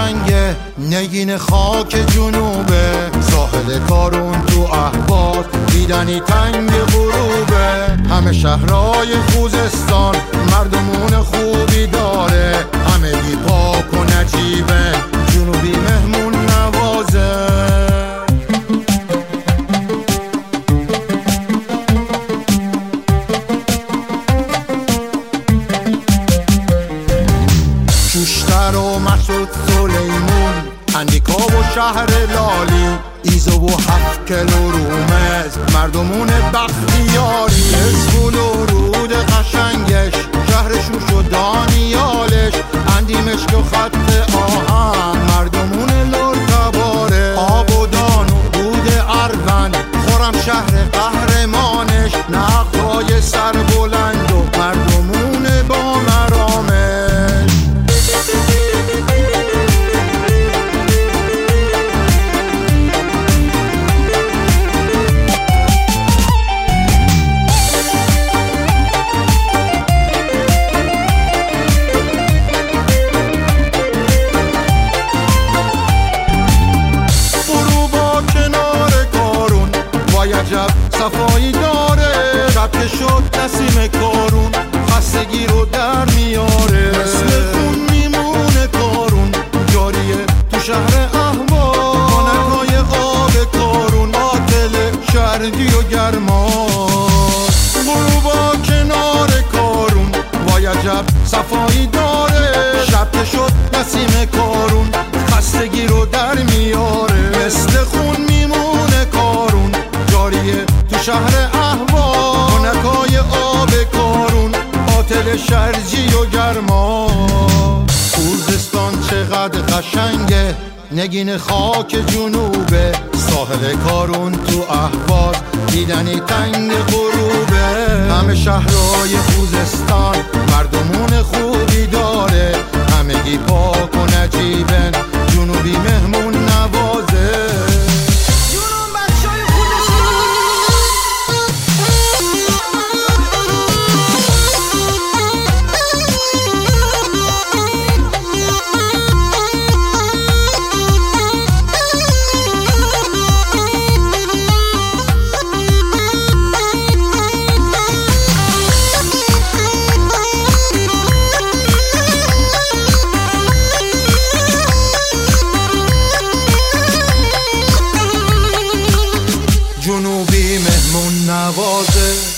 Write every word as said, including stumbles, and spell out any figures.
قشنگه، نگین خاک جنوبه، ساحل کارون تو اهواز، دیدنی تنگ غروبه. همه شهرهای خوزستان مردمون خوبی داره، همه بی پاک و نجیبه، جنوبی مهمون نوازه. شوشتر و مسعود سلیمون، اندیکا و شهر لالی، ایزو و هفت کلو رومز، مردمون بختیاری. اسکول و رود قشنگش، شهر شوش و دانیالش، اندیمش و خط آهن، مردمون لرکباره. آب و دان و رود اروند، خورم شهر قهرمانش، نقای سر بلند و مردمون با مرامش. عجب صفایی داره، شب که شد نسیم کارون، خستگی رو در میاره. مثل خون میمونه کارون، جاریه تو شهر اهواز، خانکای آب کارون، قاتل شرجی و گرماست. غروبا کنار کارون، وای عجب صفایی داره، شب که شد نسیم کارون، خستگی رو در میاره. مثل خون میمونه کارون، تو شهر اهواز، خنکای آب کارون، قاتل شرجی و گرما. خوزستان چقدر قشنگه، نگین خاک جنوبه، ساحل کارون تو اهواز، دیدنی تنگ غروبه. همه شهرهای خوزستان مردمون خوبی داره، همگی پاک و نجیبن، جنوبی مهمون نوازه. جنوبی مهمون نوازه.